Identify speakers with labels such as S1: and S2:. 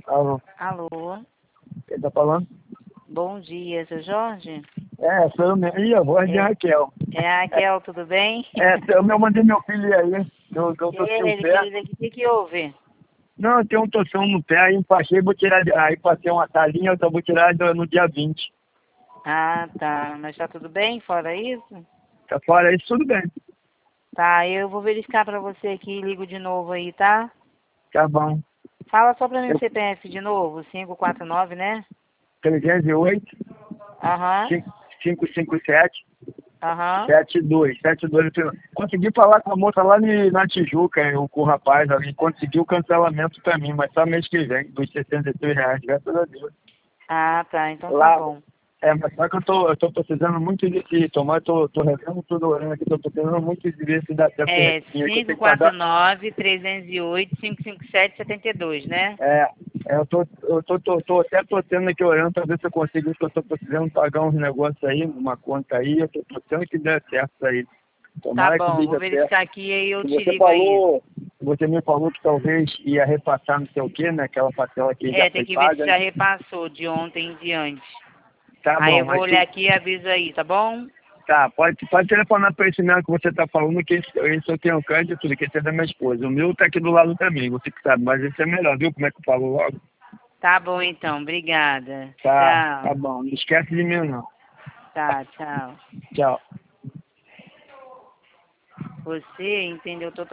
S1: Alô,
S2: Alô,
S1: quem tá falando?
S2: bom dia, seu Jorge?
S1: É, sou eu mesmo. Ih, a voz de Raquel.
S2: É a Raquel, tudo bem?
S1: Eu mandei meu filho aí, eu torci o
S2: Ele,
S1: pé.
S2: querido, o que houve?
S1: Não, eu tenho um torção no pé, aí passei, vou tirar, aí passei uma talinha, eu só vou tirar no dia 20.
S2: Ah, tá, mas tá tudo bem fora isso?
S1: Tá fora isso, tudo bem.
S2: Tá, eu vou verificar pra você aqui e ligo de novo aí, tá?
S1: Tá bom.
S2: Fala só pra mim o
S1: Eu,
S2: CPF de novo, 549, né?
S1: 308,
S2: Aham,
S1: 557,
S2: aham.
S1: 72. Consegui falar com a moça lá na Tijuca, com o rapaz ali, conseguiu o cancelamento pra mim, mas só mês que vem, dos R$ 63, graças a Deus.
S2: Ah, tá, então tá
S1: Lá,
S2: bom.
S1: mas só que eu tô precisando muito de tomar, tô rezando tudo orando aqui, tô precisando muito de ver se dá certo esse
S2: É
S1: recadinho que eu tenho que pagar.
S2: 549-308-557-72, né?
S1: É, eu tô até torcendo aqui orando pra ver se eu consigo, que eu tô precisando pagar uns negócios aí, uma conta aí, eu tô torcendo que dê certo isso aí.
S2: Tá
S1: Tomara que
S2: bom, vou
S1: dê certo.
S2: verificar aqui e aí eu
S1: E
S2: te ligo aí.
S1: você me falou que talvez ia repassar não sei o que, né? Aquela parcela que já
S2: É, tem
S1: foi
S2: que ver se
S1: paga,
S2: já
S1: né?
S2: repassou de ontem em diante.
S1: Tá
S2: Aí
S1: bom,
S2: eu vou
S1: mas
S2: olhar aqui e aviso aí, tá bom?
S1: tá, pode telefonar para esse mesmo que você tá falando, que esse eu tenho crédito, que esse é da minha esposa. O meu tá aqui do lado também, você que sabe, mas esse é melhor, viu como é que eu falo logo?
S2: Tá bom então, obrigada.
S1: Tá
S2: Tchau.
S1: bom, não esquece de mim não.
S2: Tá, tchau.
S1: Tchau.
S2: Você entendeu totalmente.